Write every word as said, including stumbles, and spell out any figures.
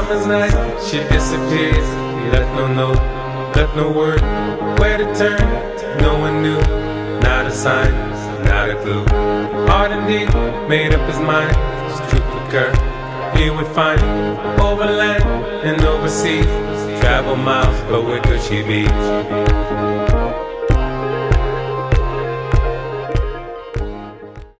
summer's night, she disappeared. He left no note, left no word, where to turn, no one knew. Not a sign, not a clue. Hard indeed, made up his mind, this truth occur. He would find overland and overseas, travel miles, but where could she be?